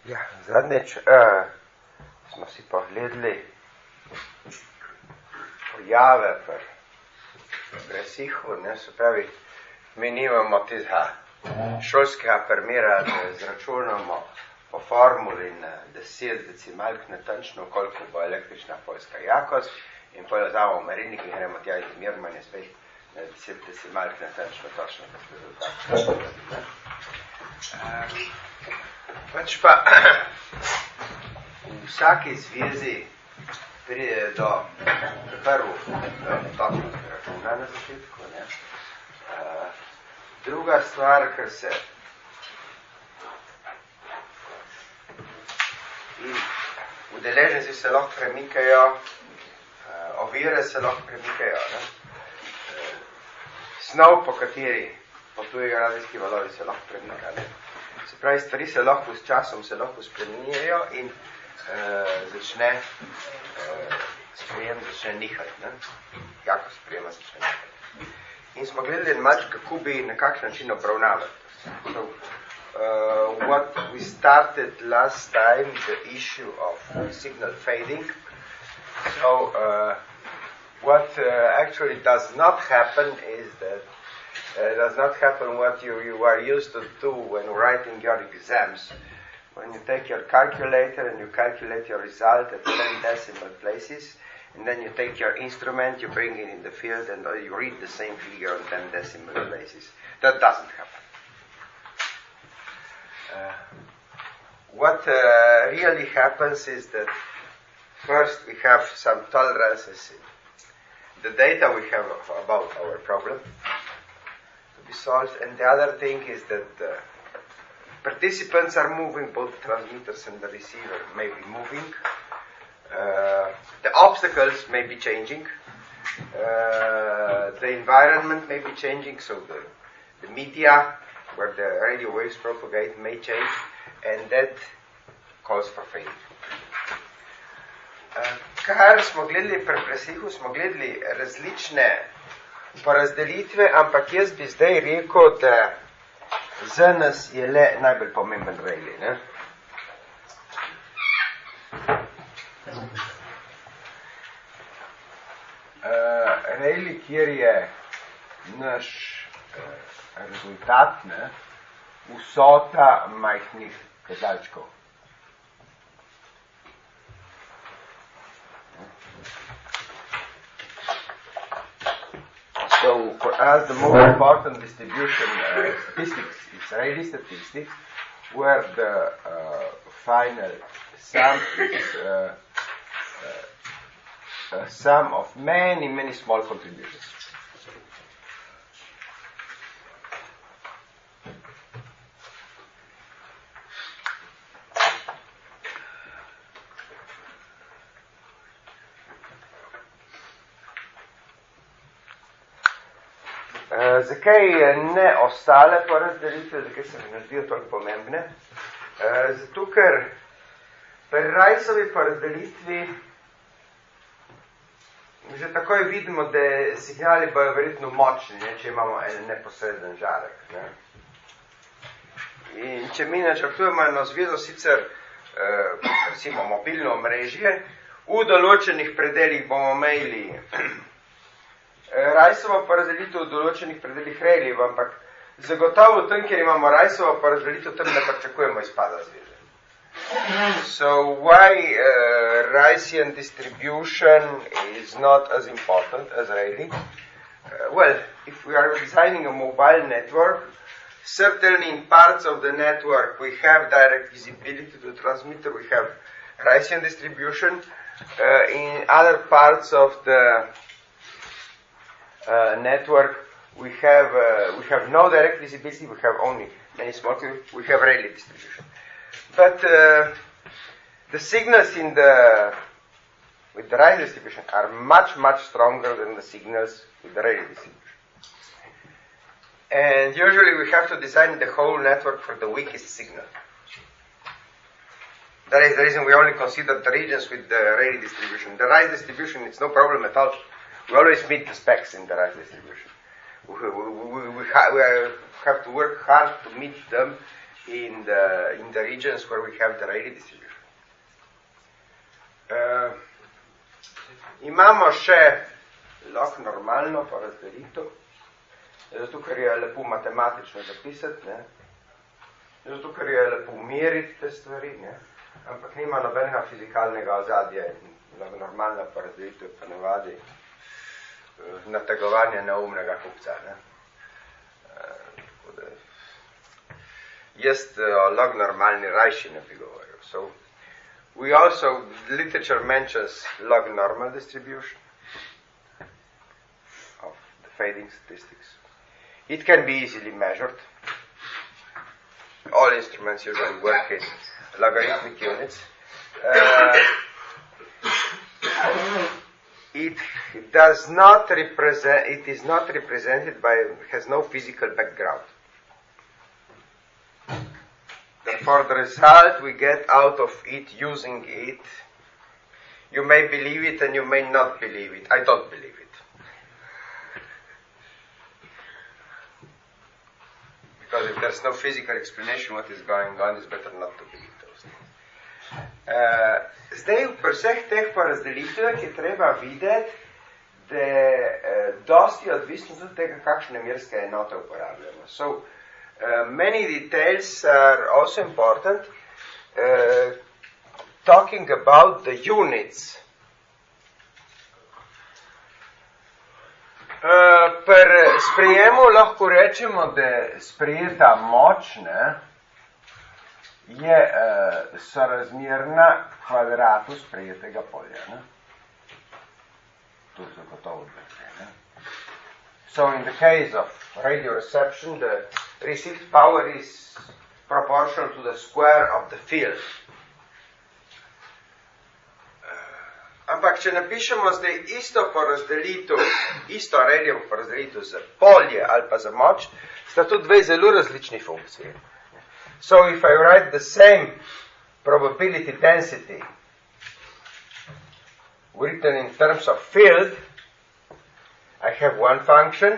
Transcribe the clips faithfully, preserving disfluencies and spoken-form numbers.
Ja, zadnjič uh, smo si pogledali pojave pri Bresihu, ne, se pravi, mi nimamo tizha šolskega primera, da izračunamo po formuli na deset decimalk natančno, koliko bo električna poljska jakost, in potem vzamemo merilnik in gremo tja izmerimo in je spet na deset decimalk natančno točno rezultat. Pač pa v vsaki zvezi pride do prvo točno računa na začetku. Ne? Druga stvar, ker se in udeleženci se lahko premikajo, ovire se lahko premikajo. Ne? Snov, po kateri potujejo radijski valovi, se lahko premika. Ne? Se pravi, stvari se lahko s časom se lahko spreminjajo in uh, začne uh, sprejem začne nihati. Ne? Jako sprejema začne nihati. In smo gledali malce, kako bi na kakšen način obravnavati. So, uh, what we started last time, the issue of signal fading. So, uh, what uh, actually does not happen is that uh, does not happen what you, you are used to do when writing your exams. When you take your calculator and you calculate your result at ten decimal places, and then you take your instrument, you bring it in the field, and you read the same figure on ten decimal places. That doesn't happen. Uh, what uh, really happens is that first we have some tolerances in the data we have about our problem to be solved, and the other thing is that the participants are moving, both the transmitters and the receiver may be moving. Uh, the obstacles may be changing, uh, the environment may be changing, so the, the media where the radio waves propagate may change, and that calls for fading. Uh, kar smo gledali pri Bresihu, smo gledali različne porazdelitve, ampak jaz bi zdaj rekel, da za nas je le najbolj pomemben relij. Ne? Uh, Rejli, kjer je naš uh, rezultat, ne, vsota majhnih kazalčkov. So for us the most important distribution uh, statistics is Rayleigh statistics, where the uh, final sum is uh, uh, a sum of many, many small contributions. Uh, zakaj ne ostale porazdelitve, zakaj se mi ne zdijo toliko pomembne? Uh, zato, ker pri Riceovi porazdelitvi že takoj vidimo, da signali bojo verjetno močni, ne, če imamo en neposreden žarek. Ne. In če mi načrtujemo eno zvezo, sicer uh, recimo mobilno omrežje, v določenih predeljih bomo imeli Riceovo porazdelitev v določenih predeljih Rayleigh, ampak zagotovo tam, kjer imamo Riceovo porazdelitev, tam ne pričakujemo izpada zveze. So why uh, Ricean distribution is not as important as Rayleigh? Uh, well, if we are designing a mobile network, certainly in parts of the network we have direct visibility to the transmitter, we have Ricean distribution. Uh, in other parts of the Uh, network, we have uh, we have no direct visibility, we have only many small, we have Rayleigh distribution. But uh, the signals in the with the Rice distribution are much, much stronger than the signals with the Rayleigh distribution. And usually we have to design the whole network for the weakest signal. That is the reason we only consider the regions with the Rayleigh distribution. The Rice distribution, it's no problem at all. We always meet the specs in the Rice distribution. We, we, we, we, ha- we have to work hard to meet them in the, in the regions where we have the Rayleigh distribution. Uh, imamo še lahko normalno porazdelitev, zato ker je lepo matematično zapisati, ne? Zato ker je lepo meriti te stvari, ne? Ampak nima nobenega fizikalnega ozadja in normalna porazdelitev pa navadi uh, nategovanje neumnega kupca. Ne? Uh, jaz o uh, log normalni rajši ne bi govoril. So, we also, literature mentions log normal distribution of the fading statistics. It can be easily measured. All instruments usually work in logarithmic units. Uh, it does not represent, it is not represented by, has no physical background. For the result we get out of it using it, you may believe it and you may not believe it. I don't believe it. Because if there's no physical explanation what is going on, it's better not to believe those things. Uh, zdaj, pri vseh teh porazdelitvah je treba videti, da je uh, dosti odvisno tudi tega, kakšne merske enote uporabljamo. So, Uh, many details are also important. Uh, talking about the units. Uh, per sprejemu lahko rečemo, da sprejeta moč ne, je uh, sorazmerna kvadratu sprejetega polja. Ne. To so gotovo dve. So in the case of radio reception, the received power is proportional to the square of the field. Uh, ampak, če napišemo zdaj isto porazdelitev, isto radiovo porazdelitev za polje ali pa za moč, sta tu dve zelo različni funkciji. So if I write the same probability density written in terms of field, I have one function,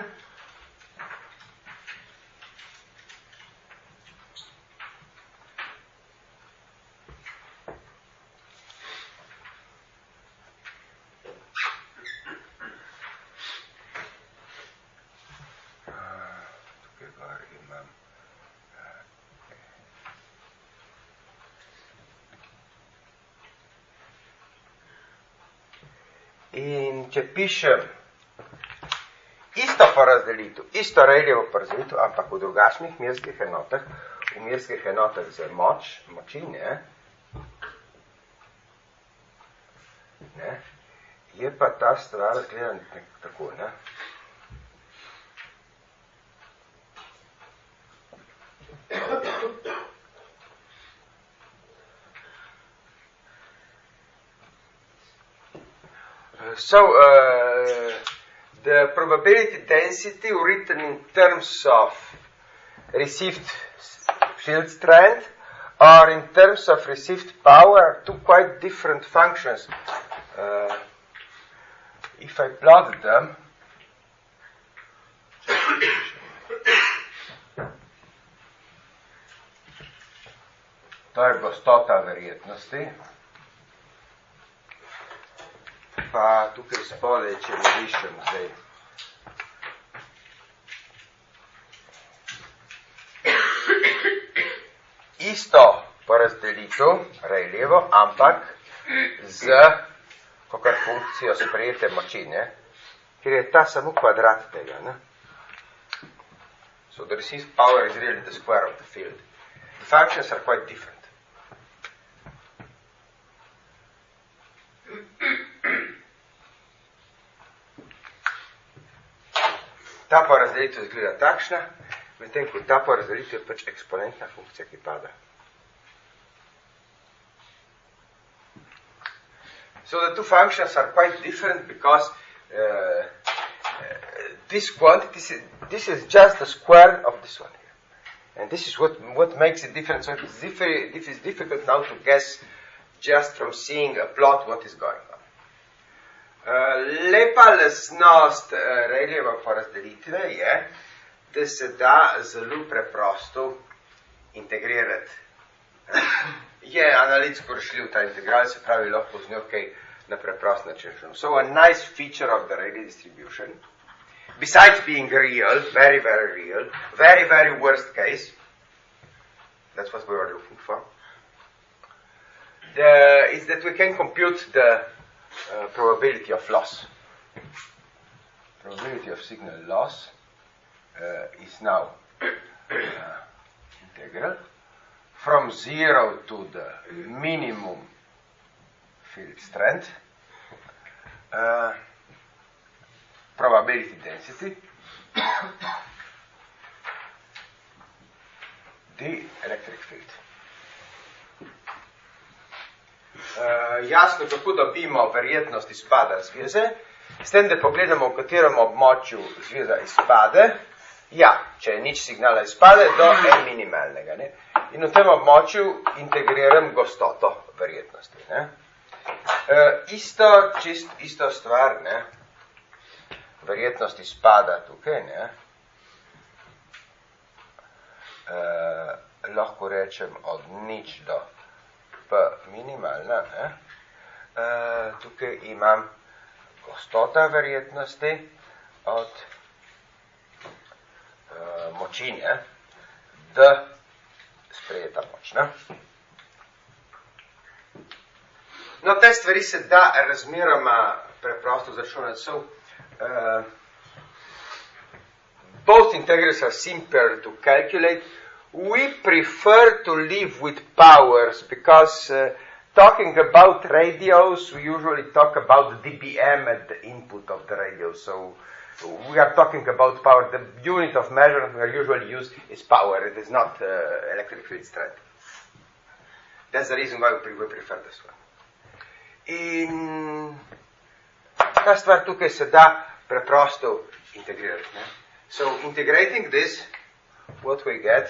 in če pišem isto porazdelitev, isto Rayleighovo porazdelitev, ampak v drugačnih merskih enotah, v merskih enotah za moč, moči, ne, ne, je pa ta stvar zgleda tako, ne. So, uh, the probability density written in terms of received field strength or in terms of received power are two quite different functions. Uh, if I plot them, to je gostota verjetnosti. Pa tukaj spole, če narišem zdaj. Isto porazdelitev, Rayleighovo, ampak z kakor funkcijo sprejete moči, ne? Ker je ta samo kvadrat tega, ne? So the received power is really the square of the field. The functions are quite different. Ta porazdelitev izgleda takšna, medtem ko ta porazdelitev je pač eksponentna funkcija, ki pada. So the two functions are quite different because uh, uh, this quantity, this is, this is just the square of this one here. And this is what, what makes it different. So it is, diffi- it is difficult now to guess just from seeing a plot what is going on. Uh, lepa lastnost uh, Rayleighove porazdelitve je, da se da zelo preprosto integrirati. Je analitsko rešljiv ta integral, se pravi, lahko z njo kaj na preprost način. So a nice feature of the radial distribution, besides being real, very, very real, very, very worst case, that's what we were looking for, the, is that we can compute the uh, probability of loss. Probability of signal loss uh, is now uh, integral from zero to the minimum field strength, uh, probability density, the electric field. Uh, jasno, kako dobimo verjetnost izpada zveze, s tem, da pogledamo, v katerem območju zveza izpade. Ja, če je nič signala izpade, do en minimalnega. Ne? In v tem območju integriram gostoto verjetnosti. Ne? E, isto, čist isto stvar, ne? Verjetnost izpada tukaj, ne? E, lahko rečem od nič do p minimalna. Ne? E, tukaj imam gostota verjetnosti od uh, moči, ne, d sprejeta moč. Ne? No, te stvari se da razmeroma preprosto zračunati. So, uh, both integrals are simple to calculate. We prefer to live with powers because uh, talking about radios, we usually talk about the dBm at the input of the radio. So we are talking about power. The unit of measurement we are usually use is power. It is not uh, electric field strength. That's the reason why we prefer this one. In ta stvar tukaj se da preprosto integrirati. Ne? So integrating this, what we get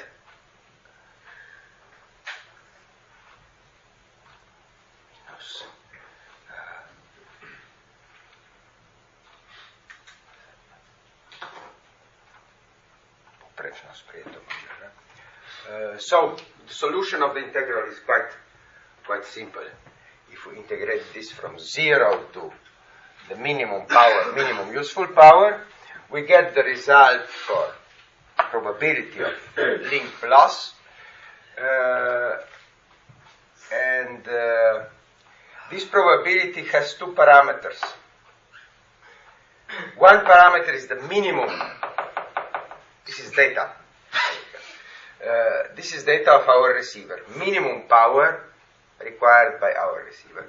Uh, so the solution of the integral is quite quite simple. If we integrate this from zero to the minimum power, minimum useful power, we get the result for probability of link loss, uh, and uh, this probability has two parameters. One parameter is the minimum. This is data. Uh, this is data of our receiver. Minimum power required by our receiver.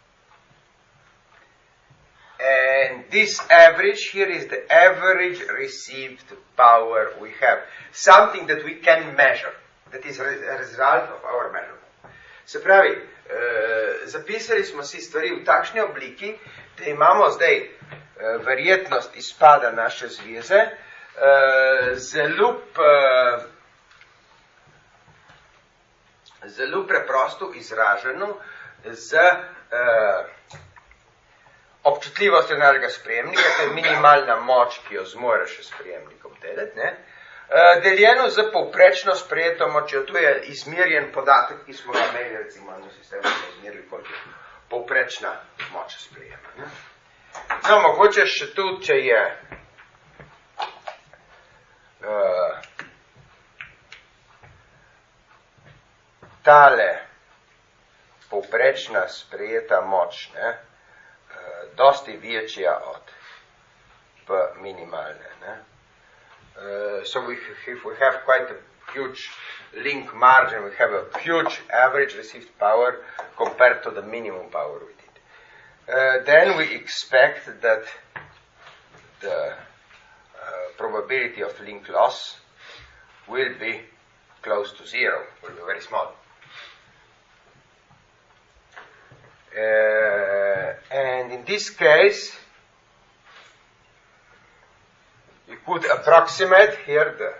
And this average here is the average received power we have. Something that we can measure. That is a result of our measurement. Se pravi, uh, zapisali smo si stvari v takšni obliki, da imamo zdaj uh, verjetnost izpada naše zveze, uh, zelo uh, zelo preprosto izraženo z uh, občutljivostjo našega sprejemnika, to je minimalna moč, ki jo zmore še sprejemnikom delati, ne? Uh, deljeno z povprečno sprejeto močjo, to je izmerjen podatek, ki smo ga imeli, recimo, na sistemu smo izmerili, koliko je povprečna moč sprejema. Ne? No, mogoče še tudi, če je uh, tale povprečna sprejeta moč, ne, uh, dosti večja od p minimalne. Ne. Uh, so we, if we have quite a huge link margin, we have a huge average received power compared to the minimum power we did. Uh, then we expect that the uh, probability of link loss will be close to zero, will be very small. Uh, and in this case, you could approximate here the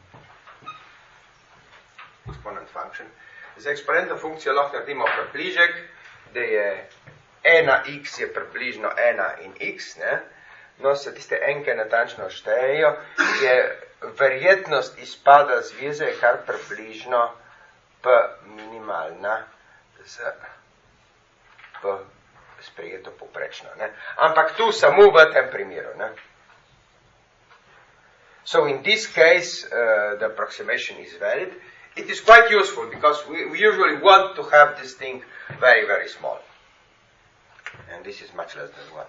exponent function. Za eksponentno funkcijo lahko naredimo približek, da je ena x je približno ena in x, ne? No, se tiste enke natančno štejejo, je verjetnost izpada zveze je kar približno P minimalna z P sprejeto poprečno. Ne? Ampak tu samo v tem primeru. Ne? So in this case, uh, the approximation is valid. It is quite useful because we, we usually want to have this thing very, very small. And this is much less than one.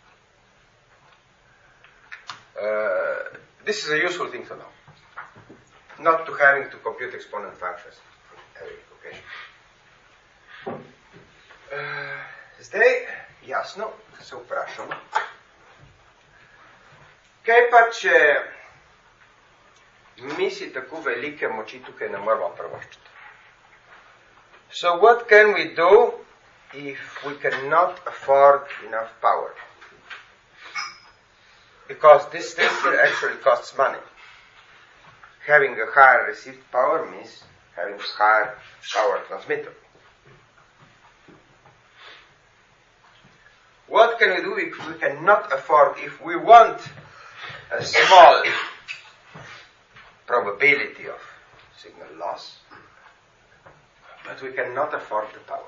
Uh, this is a useful thing to know. Not to having to compute exponent functions every occasion. Uh, zdaj, jasno, se vprašamo. Kaj pa, če mi si tako velike moči tukaj ne moramo prvoščiti? So what can we do if we cannot afford enough power? Because this thing actually costs money. Having a higher received power means having a higher power transmitter. What can we do if we cannot afford, if we want a small probability of signal loss, but we cannot afford the power?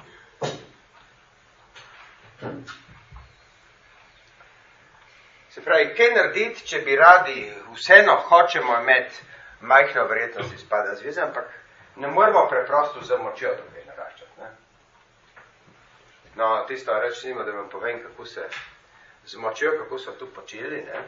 Se pravi, kaj narediti, če bi radi vseeno hočemo imeti majhno verjetnost izpada zveze, ampak ne moramo preprosto z močjo tukaj naraščati. Ne? No, tisto reči nima, da vam povem, kako se z močjo, kako so tu počeli. Ne?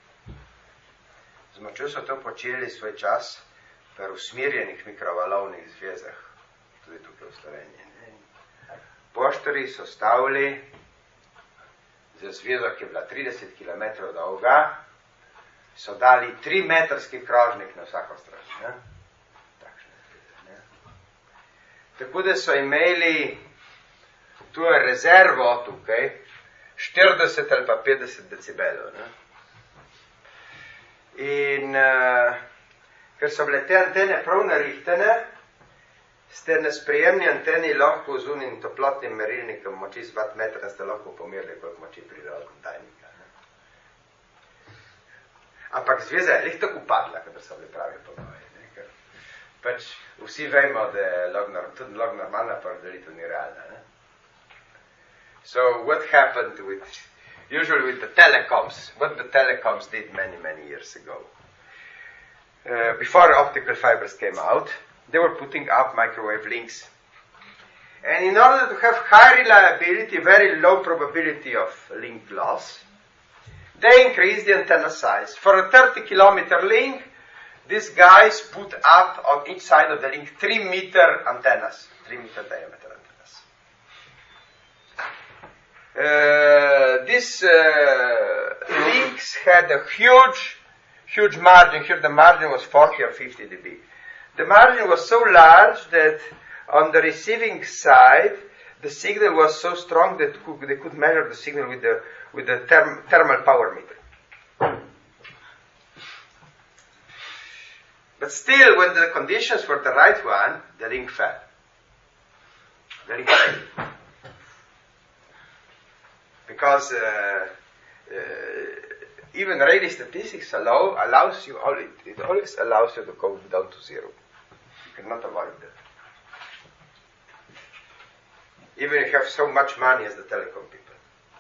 Z močjo so to počeli svoj čas pri usmerjenih mikrovalovnih zvezah, tudi tukaj v Sloveniji. Ne? Poštarji so stavili za zvezo, ki je bila trideset kilometrov dolga, so dali tri metrski krožnik na vsako stran. Ne? Takšne zveze, ne? Tako da so imeli tu je rezervo tukaj štirideset ali pa petdeset decibelov. Ne? In uh, ker so bile te antene prav narihtene, ste na sprejemni anteni lahko z unim toplotnim merilnikom moči z wattmetra ste lahko pomerili, koliko moči pride od tajnika. Ne? Ampak zveza je lih tako padla, kadar so bili pravi pogoji. Ker pač vsi vemo, da je log, tudi log normalna porazdelitev ni realna. Ne? So what happened with, usually with the telecoms, what the telecoms did many, many years ago. Uh, before optical fibers came out, they were putting up microwave links. And in order to have high reliability, very low probability of link loss, they increased the antenna size. For a thirty kilometer link, these guys put up on each side of the link three meter antennas, three meter diameter antennas. Uh, these uh, links had a huge, huge margin. Here the margin was forty or fifty decibels. The margin was so large that on the receiving side, the signal was so strong that they could measure the signal with the, with the therm, thermal power meter. But still, when the conditions were the right one, the link fell. The link fell. Because uh, uh, even Rayleigh statistics allow, allows you, it always allows you to go down to zero. You cannot avoid that. Even if you have so much money as the telecom people.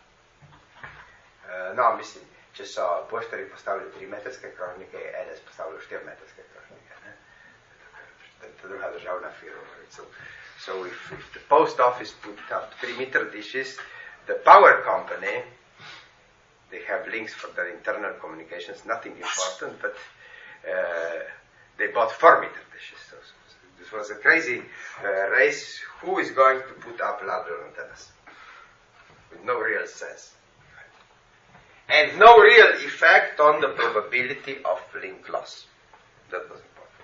Uh, no, mislim, če so poštarji postavili tri metrske krožnike, je N S postavil štiri metrske krožnike. Ne? To je druga državna firma. So, so if, if the post office put up three meter dishes, the power company, they have links for their internal communications, nothing important, but uh, they bought four meter dishes. So, so this was a crazy uh, race. Who is going to put up larger antennas? With no real sense. And no real effect on the probability of link loss. That was important.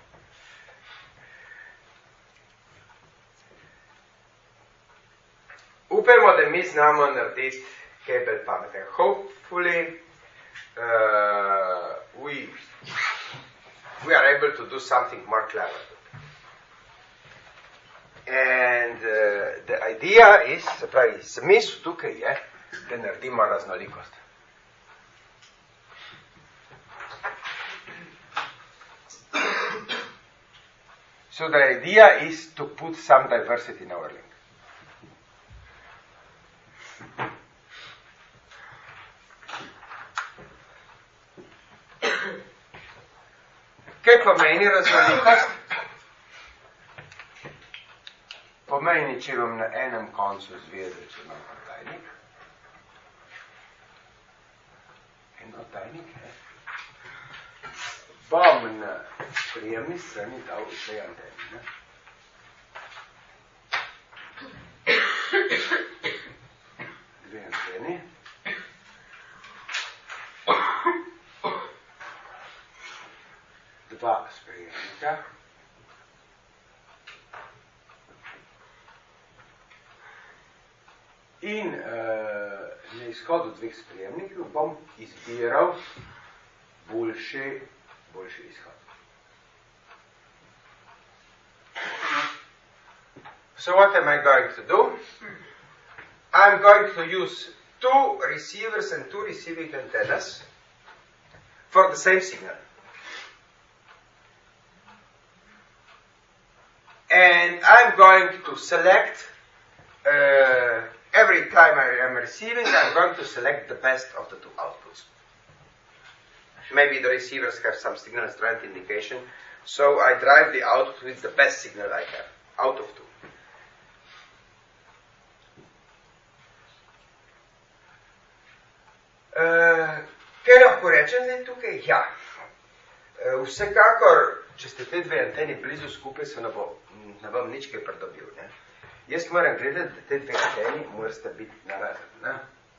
Upajmo, da mi znamo narediti kaj bolj pameten. Hopefully, uh, we, we are able to do something more clever. And uh, the idea is, se pravi, smisel tukaj je, da naredimo raznolikost. So the idea is to put some diversity in our link. Kaj pomeni raznolikost? Pomeni, če vam na enem koncu zveze, če imam odtajnik. En odtajnik, ne? Bom na prijemni strani dal dve anteni, ne? Dve anteni. Dva sprejemnika. In uh, na izhodu dveh sprejemnikov bom izbiral boljši, boljši izhod. So what am I going to do? I'm going to use two receivers and two receiving antennas for the same signal. And I'm going to select, uh, every time I am receiving, I'm going to select the best of the two outputs. Maybe the receivers have some signal strength indication, so I drive the output with the best signal I have, out of two. Uh, kaj lahko rečem zdaj tukaj? Ja. Uh, vsekakor, če ste te dve anteni blizu skupaj, se ne bo ne bom nič kaj pridobil. Ne? Jaz moram gledati, da te dve anteni morate biti narazen. Ne?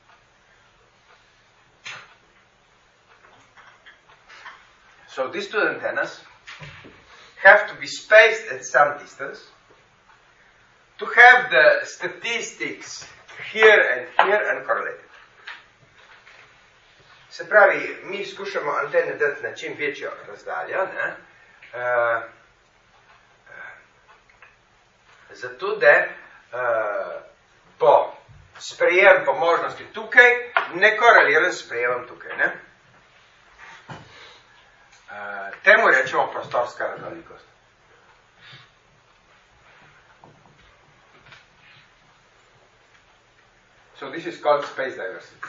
So these two antennas have to be spaced at some distance to have the statistics here and here uncorrelated. Se pravi, mi skušamo antene dati na čim večjo razdaljo, ne? Uh, Zato, da uh, bo sprejem po možnosti tukaj nekoreliran s sprejemom tukaj. Ne? Uh, temu rečemo prostorska raznolikost. So this is called space diversity.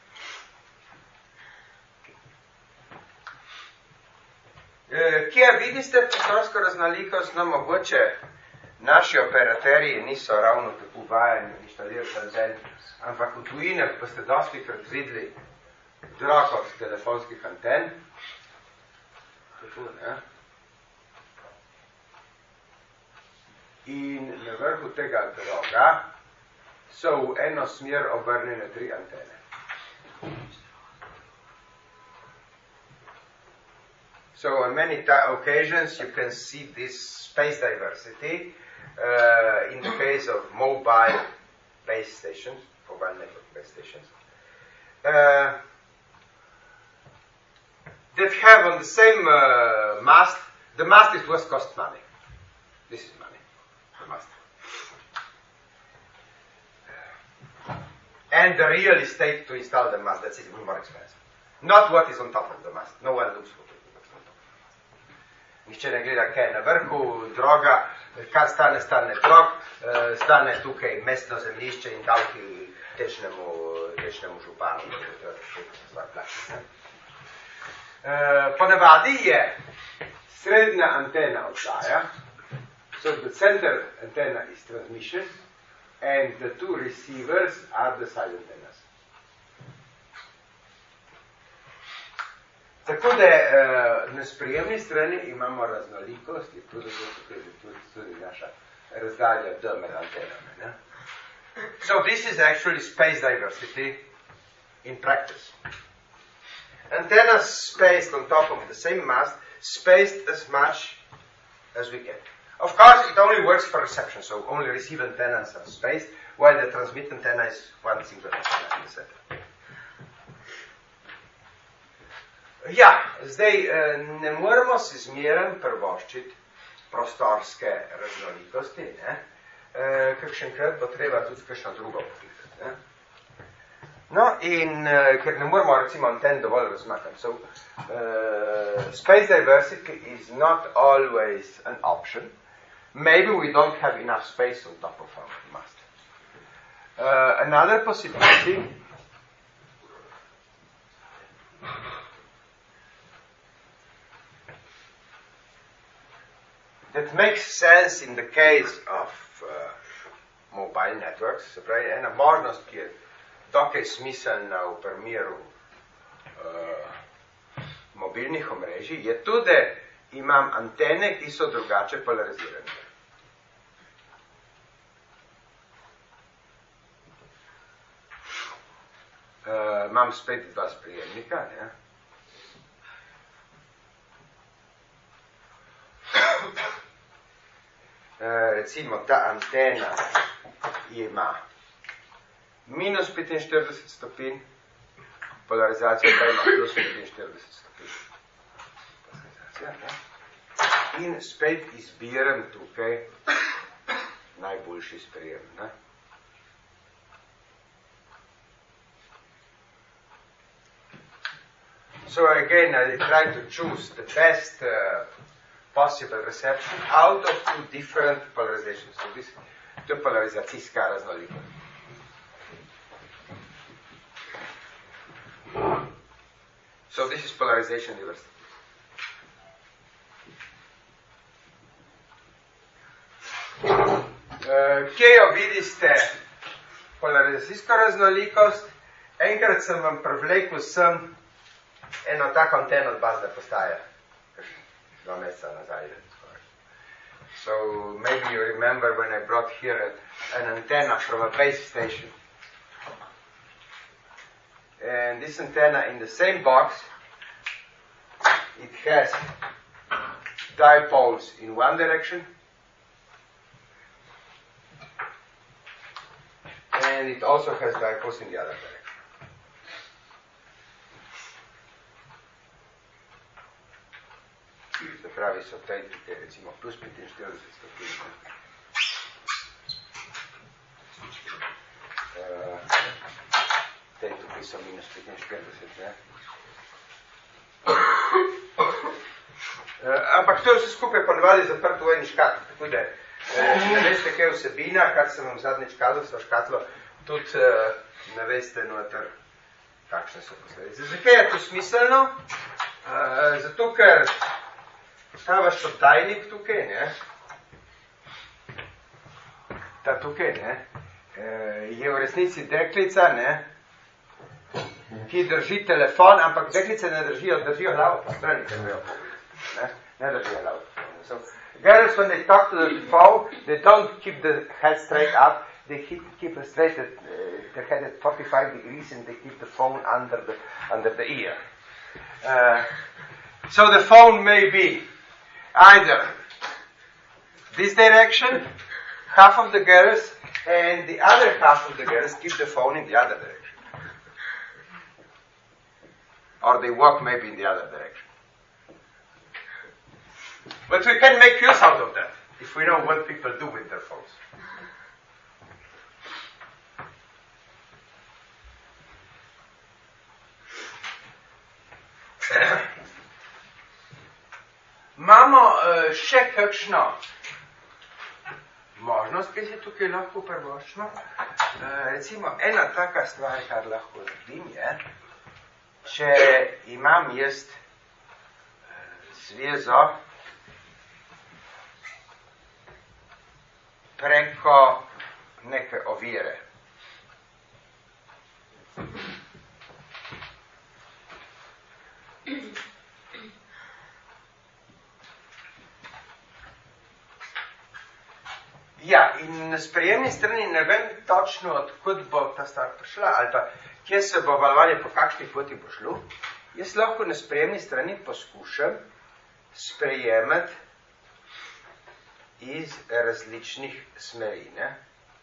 Uh, kje vidite prostorsko raznolikost? No, mogoče naši operaterji niso ravno tako vajeni inštalirati anten, ampak v tujinah pa ste dosti krat videli drog od telefonskih anten. Tako, ne? In na vrhu tega droga so v eno smer obrnjene tri antene. So on many occasions you can see this space diversity uh, in the case of mobile base stations, mobile network base stations, uh, that have on the same uh, mast, the mast is what costs money. This is money, the mast. And the real estate to install the mast, that's even more expensive. Not what is on top of the mast. No one looks for it. Nihče ne gleda, kaj je na vrhu, droga, kar stane, stane drog, stane tukaj mestno zemljišče in davki tečnemu, tečnemu županu. Ponavadi je srednja antena oddaja, so the center antenna is transmission and the two receivers are the side antennas. Tako da uh, na sprejemni strani imamo raznolikost, je tudi, tudi, tudi naša razdalja D med antenami. Ne? So this is actually space diversity in practice. Antennas spaced on top of the same mast, spaced as much as we can. Of course, it only works for reception, so only receive antennas are spaced, while the transmit antenna is one single antenna in the center. Ja, zdaj ne moramo si zmeraj privoščiti prostorske raznolikosti, ne? Kakšenkrat bo treba tudi kakšno drugo poklicati, ne? No, in ker ne moramo recimo anten dovolj razmakati. So, uh, space diversity is not always an option. maybe we don't have enough space on top of our master. Uh, another possibility that makes sense in the case of uh, mobile networks, se pravi, ena možnost, ki je dokaj smiselna v primeru uh, mobilnih omrežij, je tudi, da imam antene, ki so drugače polarizirane. Uh, imam spet dva sprejemnika, ne? Uh, recimo ta antena ima minus petinštirideset stopinj, polarizacija pa ima plus petinštirideset stopinj. In spet izbiram tukaj najboljši sprejem. Ne? So again, I try to choose the best uh, possible reception out of two different polarizations. So this to je polarizacijska raznolikost. So this is polarization diversity. Uh, kje jo vidite polarizacijsko raznolikost? Enkrat sem vam privlekel sem eno tako anteno od bazne postaje. Dva meseca nazaj. So maybe you remember when I brought here an antenna from a base station. And this antenna in the same box, it has dipoles in one direction, and it also has dipoles in the other direction. Se pravi, so tej tukaj recimo plus petinštirideset stopinj. Uh, tej tukaj so minus petinštirideset, ne? Uh, ampak to je vse skupaj ponavadi zaprto v eni škatli, tako da uh, ne veste, kaj je vsebina, kar sem vam zadnjič kazal, so škatlo, tudi uh, ne veste noter, kakšne so posledice. Zakaj je to smiselno? Uh, zato, ker ta vaš tajnik tukaj, ne, ta tukaj, ne, je v resnici deklica, ne, ki drži telefon, ampak deklice ne držijo, držijo glavo po strani, ker vejo ne, ne držijo glavo. So, girls, when they talk to the phone, they don't keep the head straight up, they keep, keep it straight at, uh, the head at forty-five degrees and they keep the phone under the, under the ear. Uh, so the phone may be either this direction, half of the girls, and the other half of the girls keep the phone in the other direction. Or they walk maybe in the other direction. But we can make use out of that, if we know what people do with their phones. Imamo uh, še kakšno možnost, ki si tukaj lahko prvoščimo. Uh, recimo, ena taka stvar, kar lahko naredim, je, če imam jaz uh, zvezo preko neke ovire. Ja, in na sprejemni strani ne vem točno, odkud bo ta stvar prišla, ali pa kje se bo valovanje, po kakšni poti bo šlo. Jaz lahko na sprejemni strani poskušam sprejemati iz različnih smeri, ne.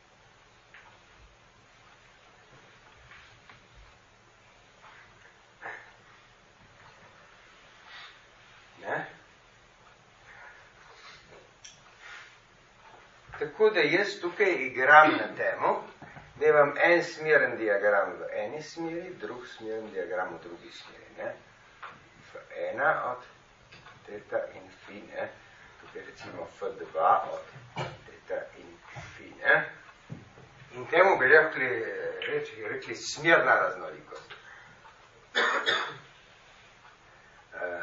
Ne. Tako da jaz tukaj igram na temu, da imam en smeren diagram v eni smeri, drug smeren diagram v drugi smeri. Ne? F ena od teta in fi, ne? Tukaj tukaj recimo F dva od teta in fi, ne? In temu bi rekli, reči, rekli smerna raznolikost. Uh,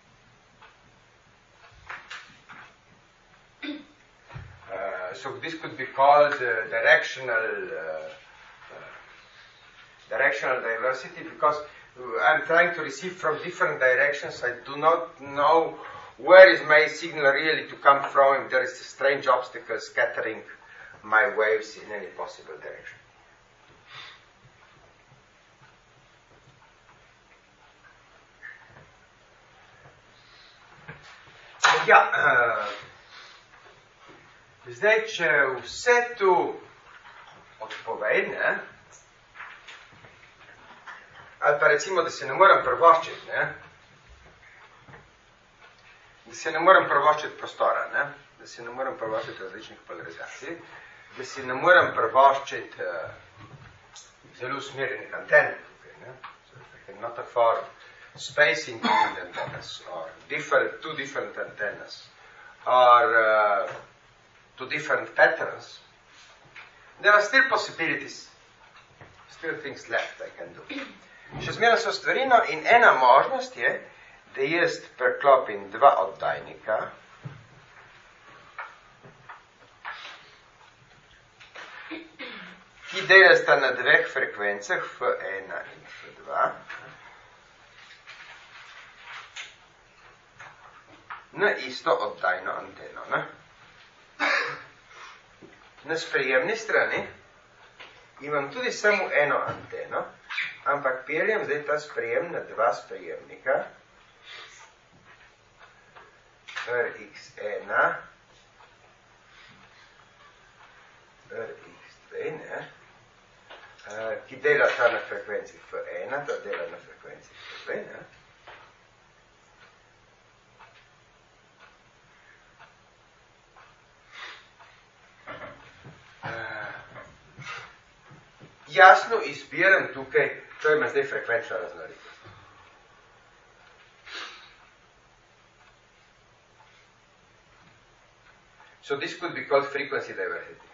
uh, so this could be called uh, directional uh, uh, directional diversity, because I'm trying to receive from different directions. I do not know where is my signal really to come from if there is a strange obstacle scattering my waves in any possible direction. Ja, uh, zdaj, če vse tu odpovej, ne, ali pa recimo, da se ne morem prvoščiti, ne, da se ne morem prvoščiti prostora, ne, da se ne morem prvoščiti različnih polarizacij, da si ne morem prvoščiti uh, zelo usmerjenih anten tukaj, ne, so I cannot afford spacing between antennas, or different, two different antennas, or uh, two different patterns, there are still possibilities, still things left I can do. Še zmeraj so stvari, no, in ena možnost je, da jaz preklopim dva oddajnika, ki delata na dveh frekvencah F ena in F dva, na isto oddajno anteno. Ne? Na sprejemni strani imam tudi samo eno anteno, ampak peljem zdaj ta sprejem na dva sprejemnika, R X ena, R X dve, ne? Ki dela ta na frekvenci F ena, ta dela na frekvenci F dve, ne? Jasno izbiram tukaj, to ima zdaj frekvenčna raznolikost. So this could be called frequency diversity.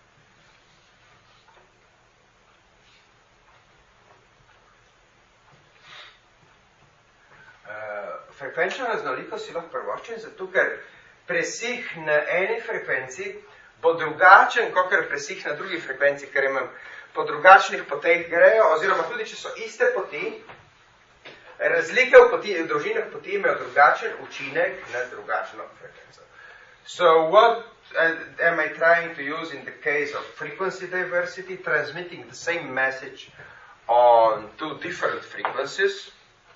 Uh, frekvenčna raznolikost si lahko prvoščim, zato ker presih na eni frekvenci bo drugačen, kakor presih na drugi frekvenci, ker imam po drugačnih poteh grejo, oziroma tudi, če so iste poti, razlike v, poti, v dolžinah poti imajo drugačen učinek na drugačno frekvenco. So what uh, am I trying to use in the case of frequency diversity, transmitting the same message on two different frequencies?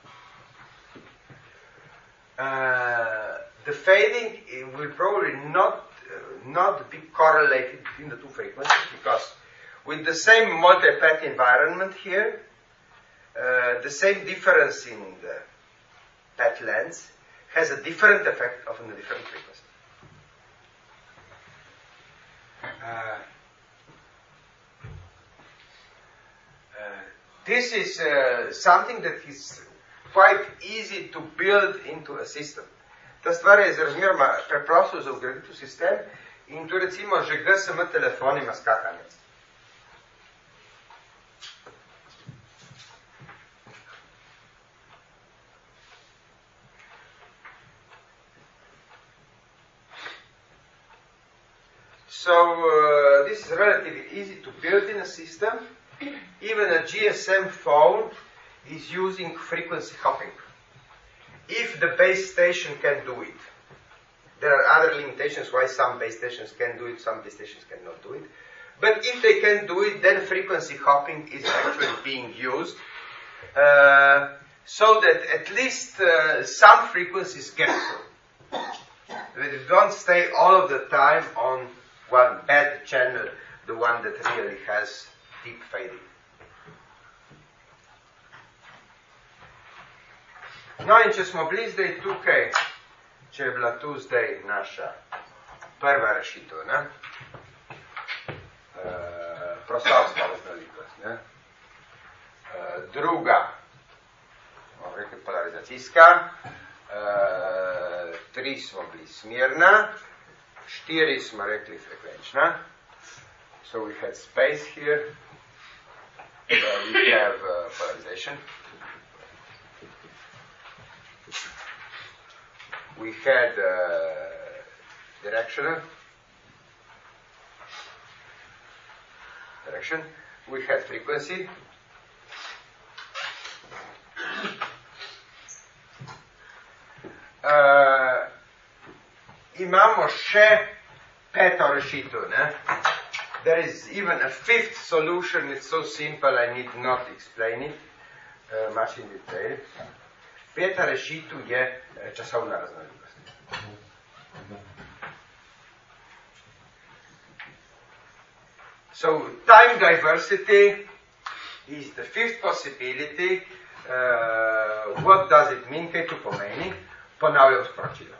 Uh, the fading will probably not, uh, not be correlated between the two frequencies, because with the same multi-path environment here, uh, the same difference in the path length has a different effect on a different frequency. Uh, uh, this is uh, something that is quite easy to build into a system. Ta stvar je razmeroma preprosto za vgraditi v sistem in tu recimo že G S M telefon ima skakanje. So uh, this is relatively easy to build in a system. Even a G S M phone is using frequency hopping. If the base station can do it. There are other limitations why some base stations can do it, some base stations cannot do it. But if they can do it, then frequency hopping is actually being used. Uh, so that at least uh, some frequencies get through. They don't stay all of the time on one bad channel, the one that really has deep fading. No in če smo bili zdaj tukaj, če je bila tu zdaj naša prva rešitev, ne? E, prostorska raznolikost, ne? E, druga, bomo rekli polarizacijska, e, tri smo bili smirna, štiri smo rekli frekvenčna. So we had space here, uh, we have uh, polarization. We had uh, directional, direction. We had frequency. Uh, imamo še peto rešitev, ne? There is even a fifth solution. It's so simple, I need not explain it uh, much in detail. Peta rešitev je uh, časovna raznolikost. So time diversity is the fifth possibility. Uh, what does it mean? Kaj to pomeni? Ponavljam sporočilo.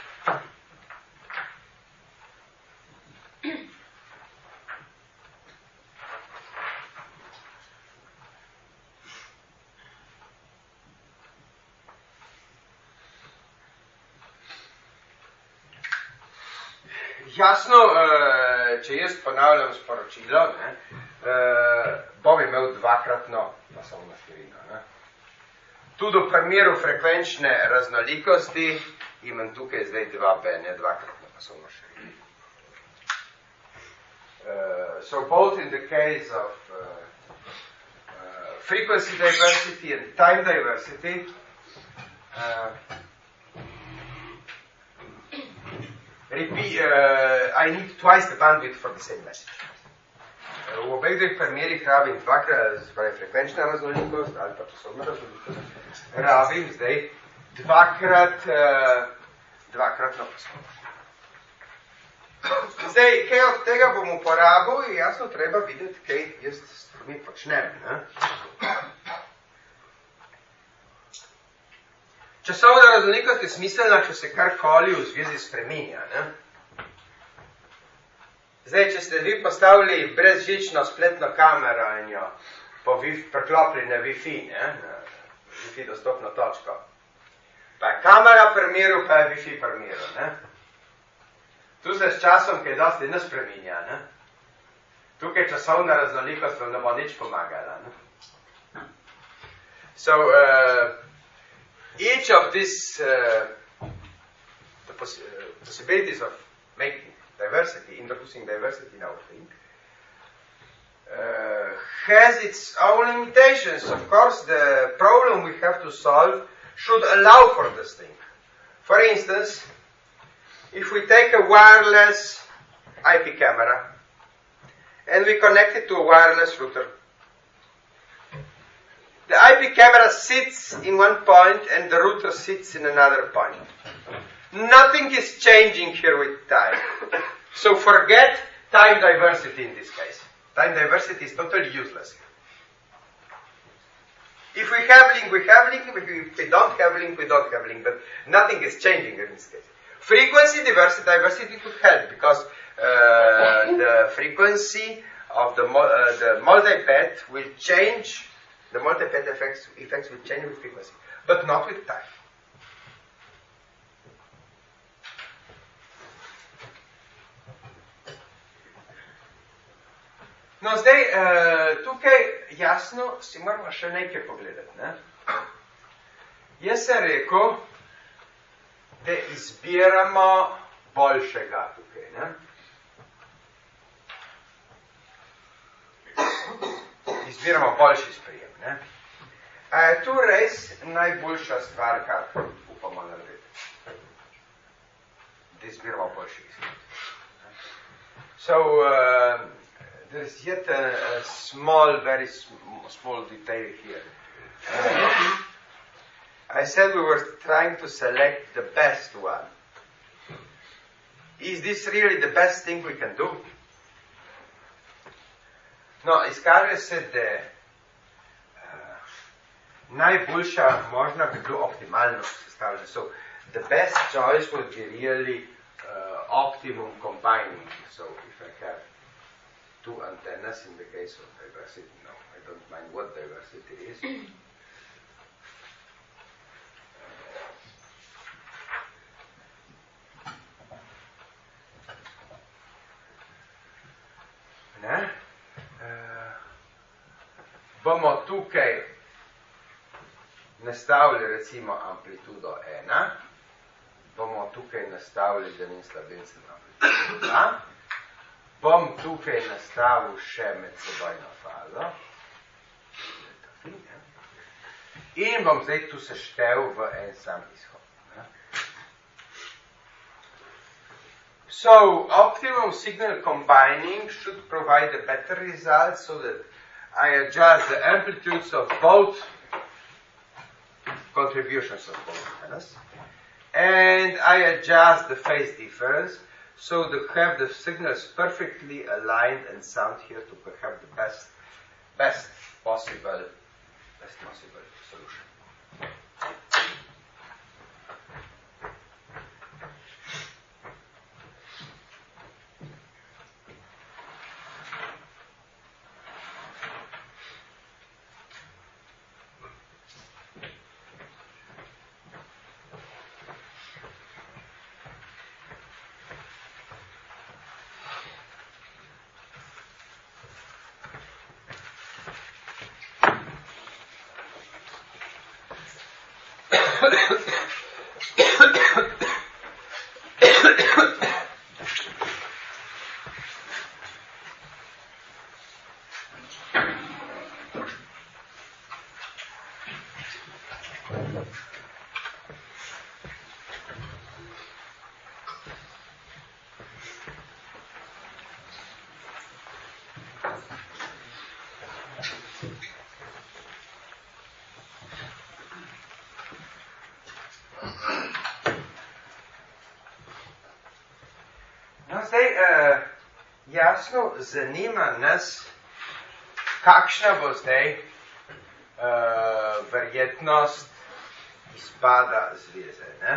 Jasno, če jaz ponavljam sporočilo, ne, bom imel dvakratno pasovno širino. Ne. Tudi v primeru frekvenčne raznolikosti imam tukaj zdaj dva B, ne dvakratno pasovno širino. Uh, so both in the case of uh, uh, frequency diversity and time diversity, uh, Repeat, uh, I need twice the bandwidth for the same message. Uh, v obeh dveh primerih rabim dvakrat, spravi frekvenčna raznolikost ali pa časovna raznolikost, rabim zdaj dvakrat, uh, dvakratno pasovno. Zdaj, kaj od tega bom uporabil, je jasno treba videti, kaj jaz s stvarmi počnem. Ne? Časovna raznolikost je smiselna, če se karkoli v zvezi spreminja. Ne? Zdaj, če ste vi postavili brezžično spletno kamero in jo preklopili na Wi-Fi, ne? Na Wi-Fi dostopno točko, pa je kamera pri miru, pa je Wi-Fi pri miru. Ne? Tu se s časom kaj dosti ne spreminja. Ne? Tukaj časovna raznolikost vam ne bo nič pomagala. Ne? So, uh, each of these uh, the poss uh, possibilities of making diversity, introducing diversity in our thing, uh, has its own limitations. Of course, the problem we have to solve should allow for this thing. For instance, if we take a wireless I P camera and we connect it to a wireless router, the I P camera sits in one point and the router sits in another point. Nothing is changing here with time. So forget time diversity in this case. Time diversity is totally useless. If we have link, we have link. If we don't have link, we don't have link. But nothing is changing in this case. Frequency diversity, diversity could help because uh, the frequency of the, uh, the multipath will change. The multipath effects, effects will change with frequency, but not with time. No, zdaj, uh, tukaj jasno si moramo še nekaj pogledati. Ne? Jaz sem rekel, da izbiramo boljšega tukaj. Ne? Izbiramo boljši sprejem. Ne? A je tu res najboljša stvar, kar upamo narediti? Da izbiramo boljši izbir. So, uh, there's yet a, a small, very sm small detail here. Uh, I said we were trying to select the best one. Is this really the best thing we can do? No, izkaže se, da uh, najboljša možna bi bilo optimalno sestavljeno. So, the best choice would be really uh, optimum combining. So, if I have two antennas in the case of diversity, no, I don't mind what diversity is. bomo tukaj nastavili recimo amplitudo ena, bomo tukaj nastavili denin slabencem amplitudo dva, bom tukaj nastavil še medsebojno fazo in bom zdaj tu seštel v en sam izhod. So, optimum signal combining should provide a better result so that I adjust the amplitudes of both contributions of both antennas, and I adjust the phase difference so to have the signals perfectly aligned and sound here to have the best, best possible, best possible solution. No, zdaj, uh, jasno, zanima nas, kakšna bo zdaj uh, verjetnost izpada zveze. Ne?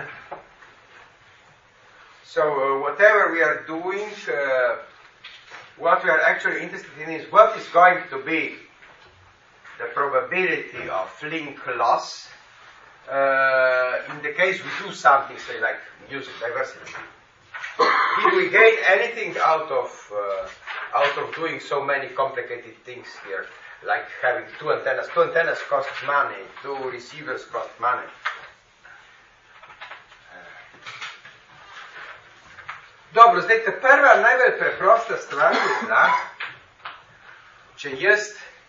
So, uh, whatever we are doing, uh, what we are actually interested in is what is going to be the probability of link loss uh, in the case we do something, say, like music diversity. Did we gain anything out of uh, out of doing so many complicated things here, like having two antennas? Two antennas cost money, two receivers cost money. Dobro, zdaj ta prva najbolj preprosta stvar je ta, če jaz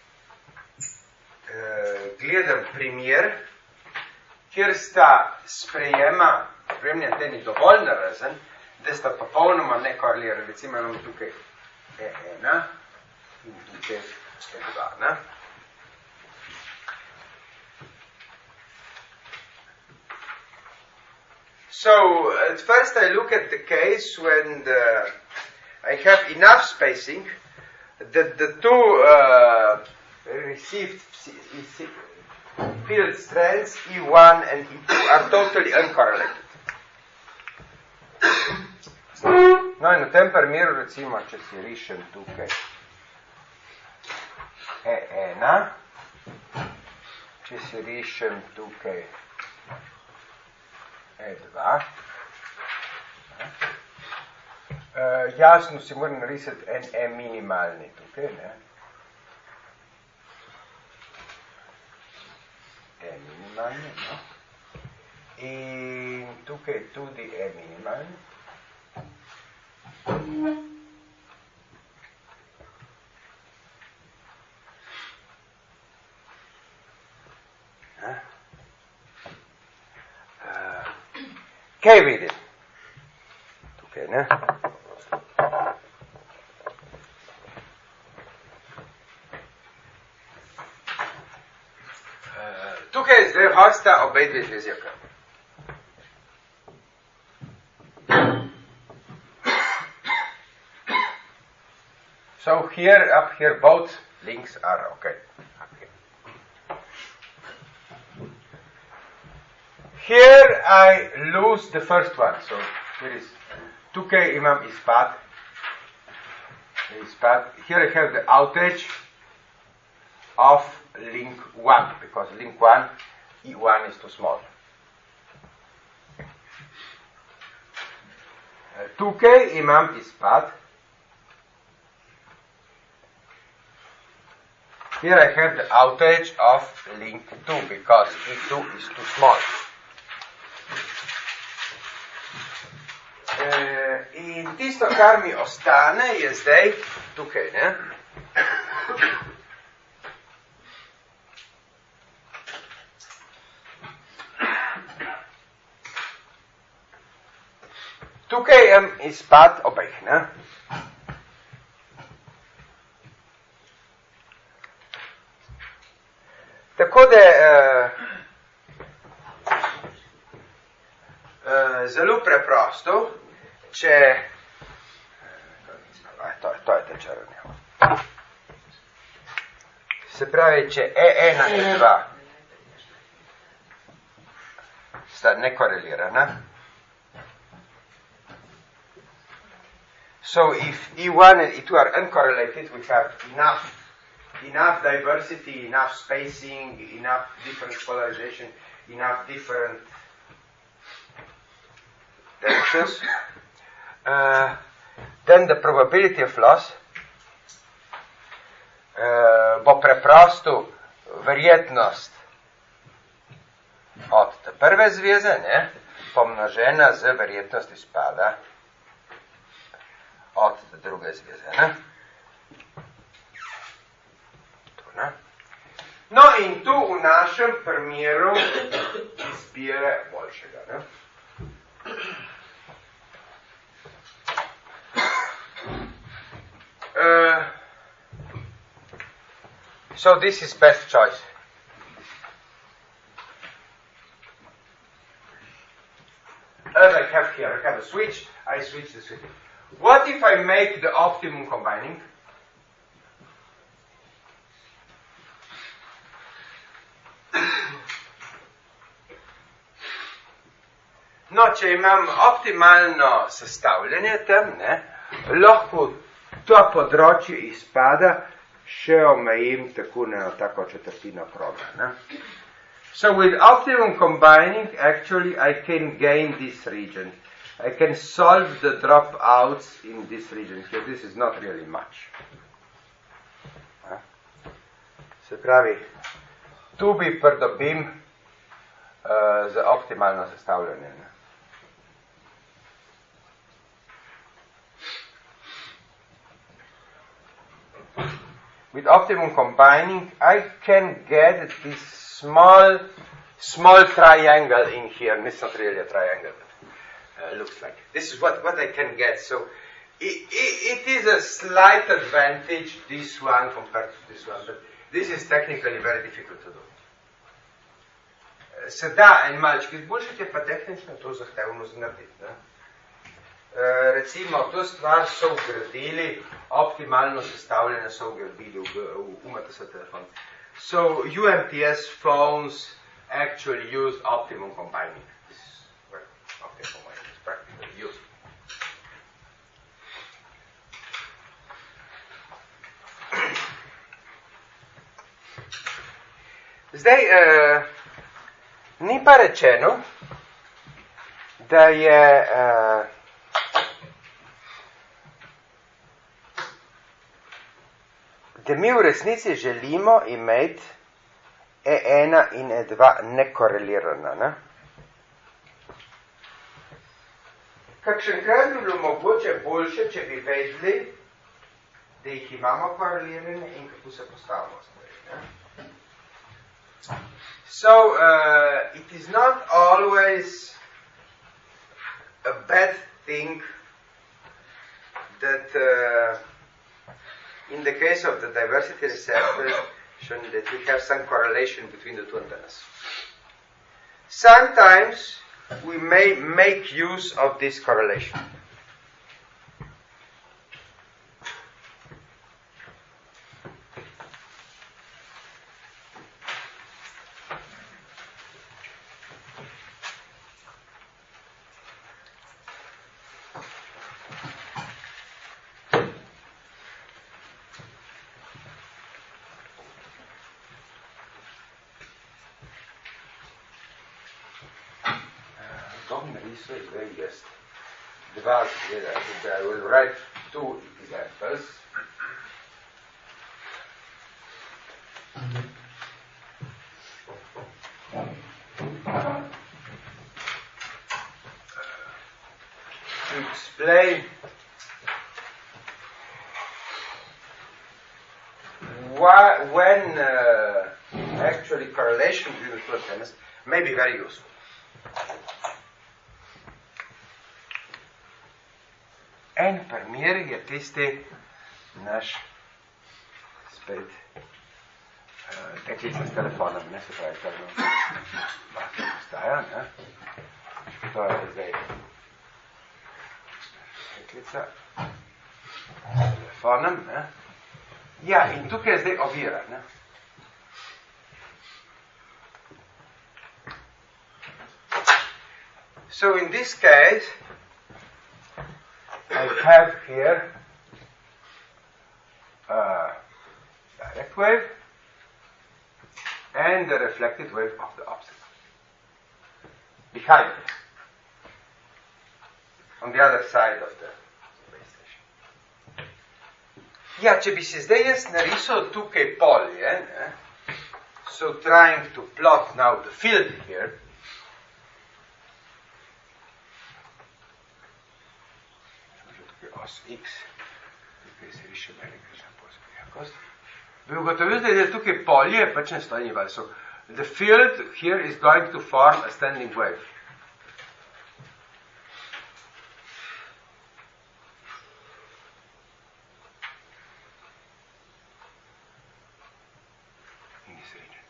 uh, gledam primer, kjer sta sprejema sprejemni anteni dovolj narazen, da sta popolnoma nekorelirani. Recimo imamo tukaj E ena in tukaj E dva. Ne? So, at first I look at the case when the, I have enough spacing that the two uh, received field strands E one and E two are totally uncorrelated. No, in v tem primeru, recimo, če si rišem tukaj E ena, če si rišem tukaj E dva, uh, jasno si moram narisati en E minimalni tukaj, ne? E minimalni, no? In tukaj tudi E minimalni. Kaj vidim? Tukaj, ne? Tukaj zdaj hosta obe dve zvezi. So here, up here, both links are okay. Okay. Here I lose the first one. So here is tukaj imam izpad. Izpad. Here I have the outage of link one, because link one, E one is too small. Tukaj imam izpad Here I have the outage of link two because E two is too small. Uh, in tisto, kar mi ostane, je zdaj tukaj, ne? Tukaj je izpad obeh, ne? Tako da uh, uh, zelo preprosto, če uh, to, to je te črnje. Se pravi, če E ena in E dva sta nekorelirana, so if E one and E two are uncorrelated, we have enough enough diversity, enough spacing, enough different polarization, enough different temperatures, uh, then the probability of loss uh, bo preprosto verjetnost od te prve zveze, ne, pomnožena z verjetnost izpada od te druge zveze, ne. Ne? No, in tu v našem primeru izbire boljšega. Ne? Uh, so this is best choice. As I have here, I have a switch, I switch the switch. What if I make the optimum combining? No, če imam optimalno sestavljanje tam, ne, lahko to področje izpada še omejim tako na tako četrtino kroga. Ne. So with optimum combining, actually I can gain this region. I can solve the dropouts in this region here. This is not really much. Ne. Se pravi, tu bi pridobim uh, za optimalno sestavljanje. Ne. With optimum combining, I can get this small, small triangle in here. And it's not really a triangle, but uh, looks like. This is what, what I can get. So it, it, it is a slight advantage, this one compared to this one, but this is technically very difficult to do. Uh, se da en malček izboljšati, je pa tehnično to zahtevno narediti. Ne? Uh, recimo, to stvar so vgradili, optimalno sestavljene so vgradili v, v, v U M T S telefon. So U M T S phones actually use optimum combining. This is where optimum combining is practically used. Zdaj, uh, ni pa rečeno, da je uh, da mi v resnici želimo imeti E ena in E dva nekorelirana. Ne? Kakšenkrat bi bilo mogoče boljše, če bi vedeli, da jih imamo korelirane in kako se postavimo stvari. So, uh, it is not always a bad thing that uh, in the case of the diversity receptor, shown that we have some correlation between the two antennas. Sometimes we may make use of this correlation. I will write two examples. explain why, when uh, actually correlation between the two antennas may be very useful. En primer je tisti naš spet uh, teklica s telefonom, ne se pravi, kar lahko postaja, ne? To je zdaj teklica s telefonom, ne? Ja, in tukaj je zdaj ovira, ne? So in this case, I have here a direct wave and the reflected wave of the obstacle behind it, on the other side of the base station. Ja, če bi se zdaj jaz narisal tukaj polje, ne? So trying to plot now the field here. X, tukaj se riše velika zaposobjakost. Bi ugotovil, da je tukaj polje, pač ne stoji nival. So, the field here is going to form a standing wave. In this region.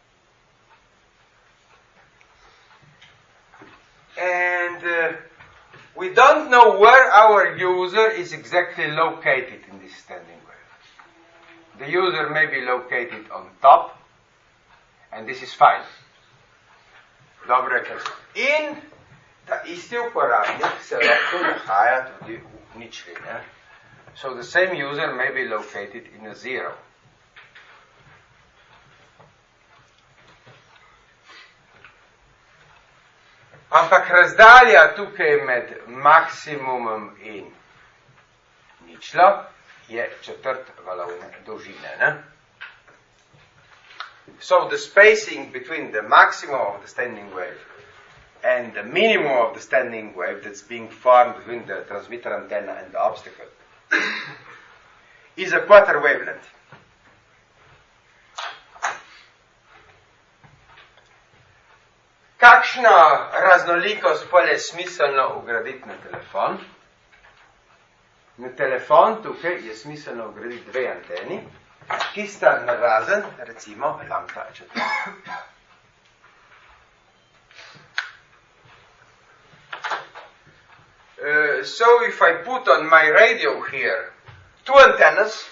And uh, we don't know where our user is exactly located in this standing wave. The user may be located on top, and this is fine. Dobro je, in ta isti uporabnik se lahko nahaja tudi v ničli, ne? So the same user may be located in a zero. Ampak razdalja tukaj med maksimumom in ničlo je četrt valovne dolžine, ne? So the spacing between the maximum of the standing wave and the minimum of the standing wave that's being formed between the transmitter antenna and the obstacle is a quarter wavelength. Kakšno raznolikost pol je smiselno ugraditi na telefon? Na telefon tukaj je smiselno ugraditi dve anteni, ki sta narazen, recimo, lambda četrt. Uh, so if I put on my radio here two antennas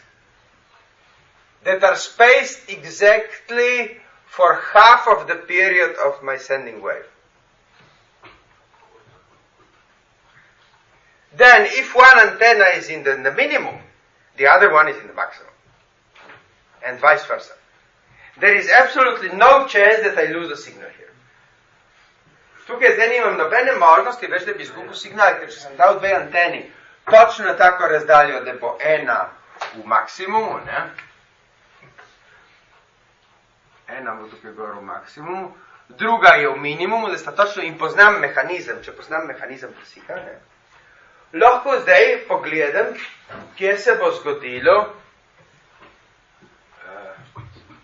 that are spaced exactly for half of the period of my sending wave. Then, if one antenna is in the, in the minimum, the other one is in the maximum. And vice versa. There is absolutely no chance that I lose a signal here. Tukaj zdaj nimam nobene možnosti, več da bi izgubil signal, ker če sem dal dve anteni točno na tako razdaljo, da bo ena v maksimumu, ne? Ena bo tukaj gor v maksimumu, druga je v minimumu, da sta točno in poznam mehanizem, če poznam mehanizem presika, ne? Lahko zdaj pogledam, kje se bo zgodilo, uh,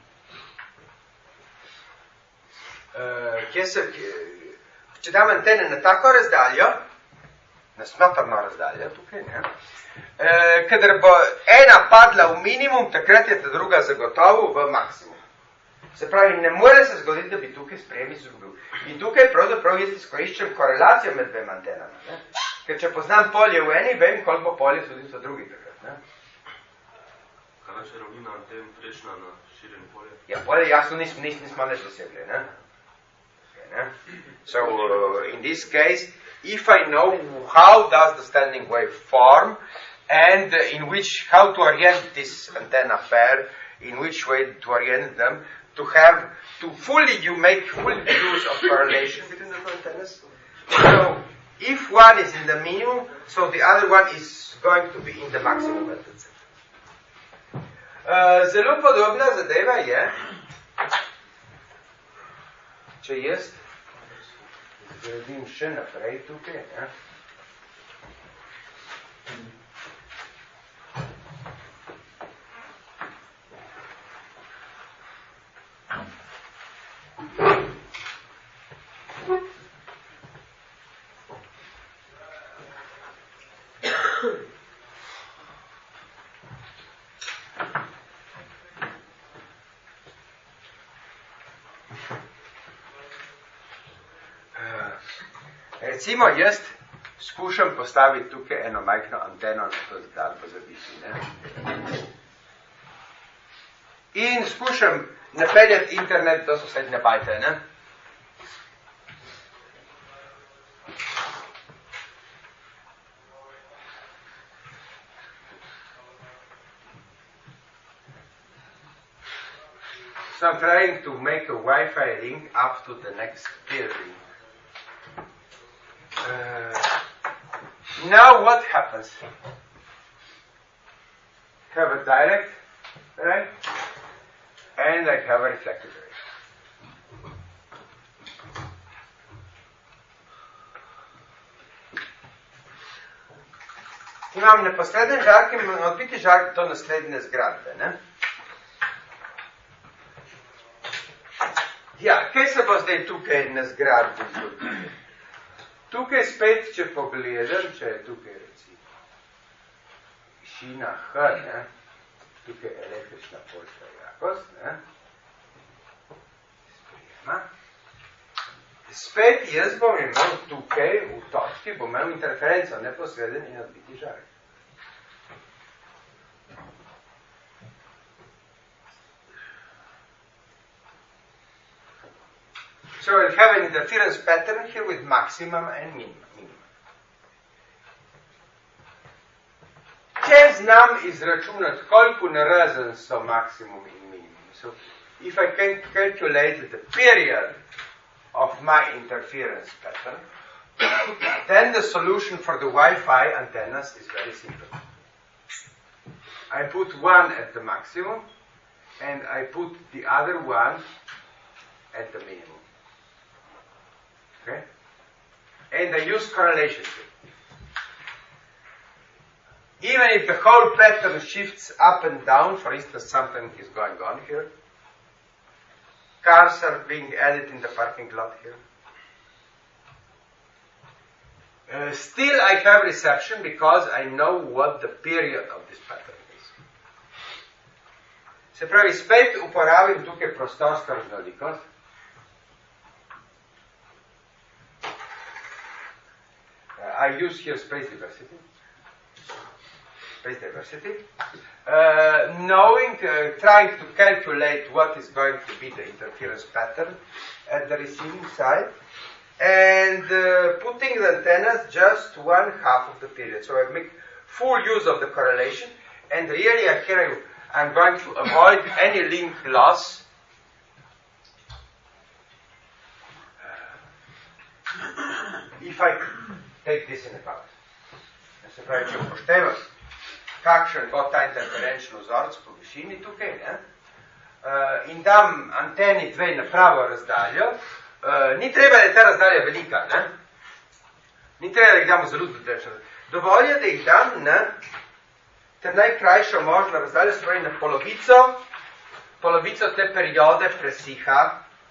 uh, kje se, če dam antene na tako razdaljo, na snotrno razdaljo tukaj, ne? Uh, kadar bo ena padla v minimum, takrat je ta druga zagotovo v maksimum. Se pravi, ne more se zgoditi, da bi tukaj sprejem izgubil. In tukaj pravzaprav jaz izkoriščam korelacijo med dvema antenama, ne? Ker če poznam polje v eni, vem, koliko bo polje tudi v drugi takrat, ne? Kaj več je ravnina antem prejšnja na širjenje polje? Ja, polje jasno nis, nis, nismo neč dosegli, ne? Okay, ne? So, uh, in this case, if I know how does the standing wave form, and uh, in which, how to orient this antenna pair, in which way to orient them, to have, to fully, you make full use of correlation between the two antennas. So, if one is in the minimum, so the other one is going to be in the maximum. Uh, zelo podobna zadeva je, če jaz zgledim še naprej tukaj, ne? Recimo, jaz skušam postaviti tukaj eno majhno anteno na to zgradbo za Wi-Fi, ne? In skušam napeljati internet do sosednje bajte, ne? So I'm trying to make a Wi-Fi link up to the next building. Uh, now what happens? Have a direct, right? And I have a reflected ray. Imam neposreden žark in odbiti žark do naslednje zgradbe, ne? Ja, kaj se bo zdaj tukaj na zgradbi zgodilo? Tukaj spet, če pogledam, če je tukaj recimo višina H, ne? Tukaj je električna poljska jakost, ne? Sprejema. Spet jaz bom imel tukaj v točki, bom imel interferenco, neposreden in odbiti žarek. So we'll have an interference pattern here with maximum and minimum. Če znam izračunati, koliko narazen so maximum in minimum. So if I can calculate the period of my interference pattern, then the solution for the Wi-Fi antennas is very simple. I put one at the maximum, and I put the other one at the minimum. Okay? And I use correlation here. Even if the whole pattern shifts up and down, for instance, something is going on here. Cars are being added in the parking lot here. Uh, still I have reception because I know what the period of this pattern is. Se pravi, spet uporabim tukaj prostorsko raznolikost. I use here space diversity, space diversity, uh, knowing, uh, trying to calculate what is going to be the interference pattern at the receiving side, and uh, putting the antennas just one half of the period. So I make full use of the correlation, and really here I'm going to avoid any link loss. If I take this in account. Se pravi, če upoštevam, kakšen bo ta interferenčni vzorec po višini tukaj, ne? Uh, in dam anteni dve na pravo razdaljo, uh, ni treba, da je ta razdalja velika, ne? Ni treba, da jih damo zelo dodrečno. Dovolj je, da jih dam na ter najkrajšo možno razdaljo, se pravi na polovico, polovico te periode presiha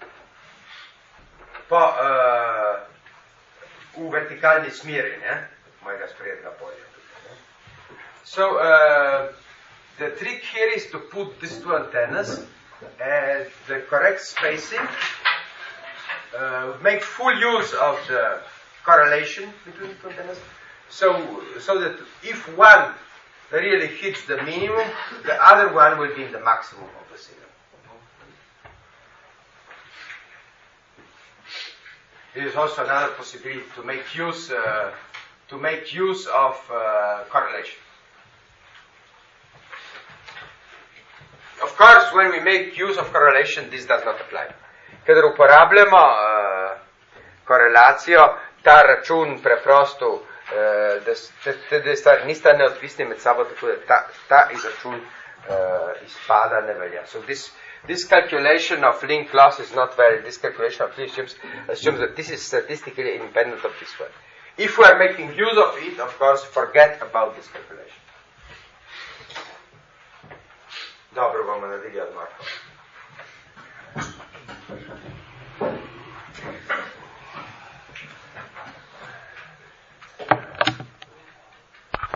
po uh, v vertikalni smeri, ne, mojega sprejetega polja. So, uh, the trick here is to put these two antennas at the correct spacing, uh, make full use of the correlation between the two antennas, so, so that if one really hits the minimum, the other one will be in the maximum of the signal. There is also another possibility to make use uh, to make use of uh, correlation. Of course, when we make use of correlation, this does not apply. Kadar uporabljamo uh, korelacijo, ta račun preprosto, uh, da te, te dve stvari nista neodvisni med sabo, tako da ta, ta izračun uh, izpada ne velja. So this This calculation of link loss is not valid. This calculation of assumes, assumes that this is statistically independent of this one. If we are making use of it, of course, forget about this calculation. Dobro, bomo naredili odmor.